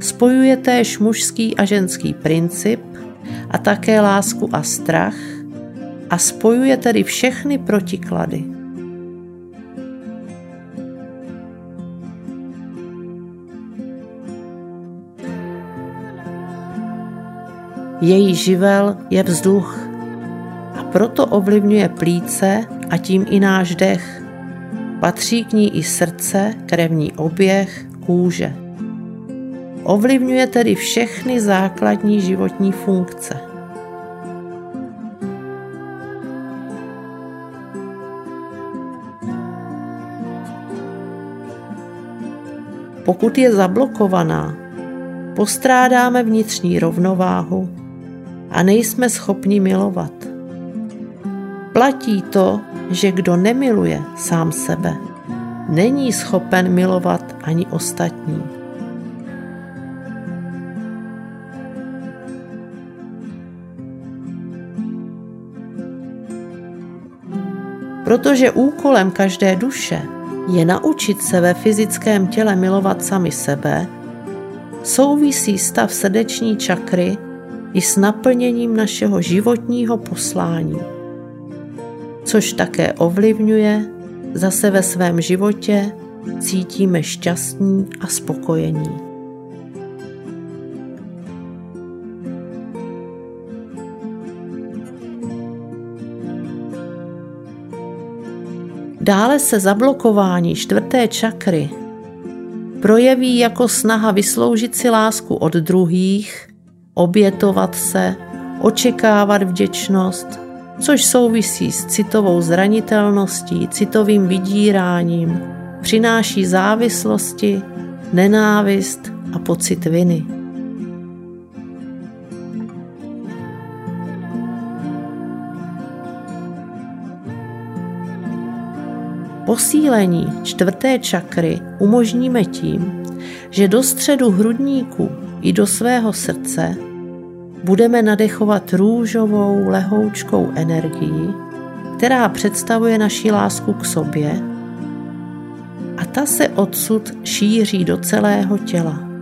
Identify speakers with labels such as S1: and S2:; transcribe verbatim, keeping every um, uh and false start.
S1: spojuje též mužský a ženský princip a také lásku a strach a spojuje tedy všechny protiklady. Její živel je vzduch a proto ovlivňuje plíce a tím i náš dech. Patří k ní i srdce, krevní oběh, kůže. Ovlivňuje tedy všechny základní životní funkce. Pokud je zablokovaná, postrádáme vnitřní rovnováhu a nejsme schopni milovat. Platí to, že kdo nemiluje sám sebe, není schopen milovat ani ostatní. Protože úkolem každé duše je naučit se ve fyzickém těle milovat sami sebe, souvisí stav srdeční čakry i s naplněním našeho životního poslání, což také ovlivňuje, zase ve svém životě cítíme šťastní a spokojení. Dále se zablokování čtvrté čakry projeví jako snaha vysloužit si lásku od druhých, obětovat se, očekávat vděčnost, což souvisí s citovou zranitelností, citovým vydíráním, přináší závislosti, nenávist a pocit viny. Posílení čtvrté čakry umožníme tím, že do středu hrudníku i do svého srdce budeme nadechovat růžovou, lehoučkou energii, která představuje naši lásku k sobě, a ta se odsud šíří do celého těla.